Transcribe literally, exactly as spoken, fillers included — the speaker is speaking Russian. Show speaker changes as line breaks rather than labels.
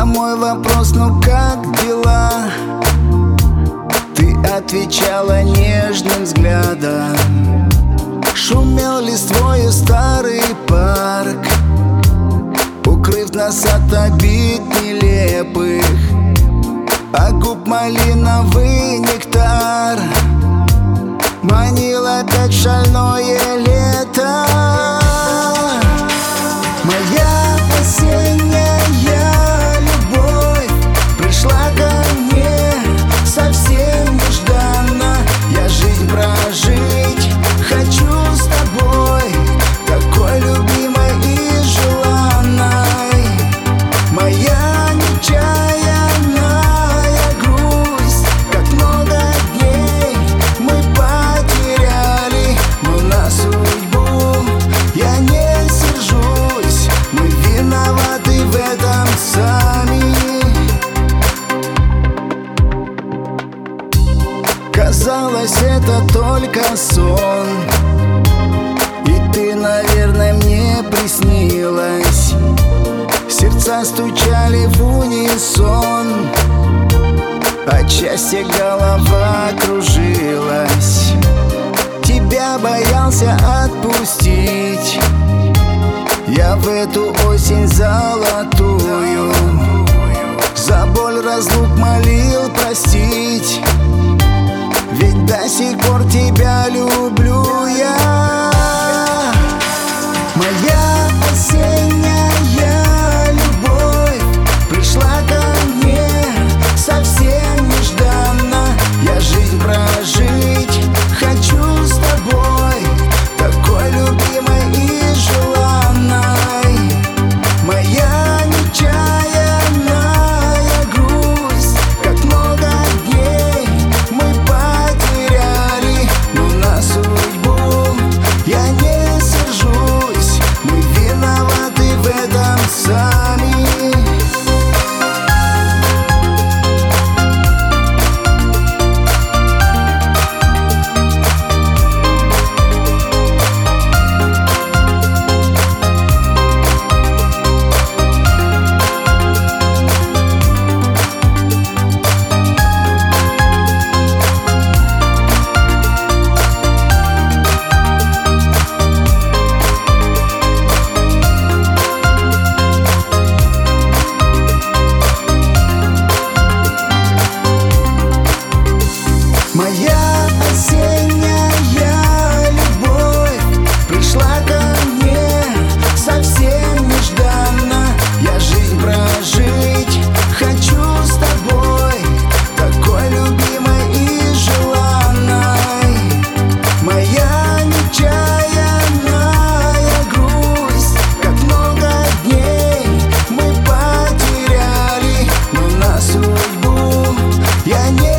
На мой вопрос, ну как дела, ты отвечала нежным взглядом. Шумел листвою старый парк, укрыв нас от обид нелепых, а губ малиновый нектар манил опять в шальное лето. Моя осенняя любовь пришла ко мне совсем нежданно. Я жизнь прожить хочу с тобой, такой любимой и желанной. Моя нечаянная грусть, как много дней мы потеряли, но на судьбу я не сержусь, мы виноваты в этом сами. Казалось, это только сон, и ты, наверное, мне приснилась. Сердца стучали в унисон, от счастья голова кружилась. Тебя боялся отпустить я в эту осень золотую, за боль разлук молил простить, ведь до сих пор тебя люблю я. Моя осенняя любовь пришла ко мне совсем нежданно. Я жизнь прожить хочу с тобой, такой любимой и желанной. Моя нечаянная грусть, как много дней мы потеряли, но на судьбу я не сержусь, мы виноваты в этом сами. Моя осенняя любовь пришла ко мне совсем нежданно. Я жизнь прожить хочу с тобой, такой любимой и желанной. Моя нечаянная грусть, как много дней мы потеряли, но на судьбу я не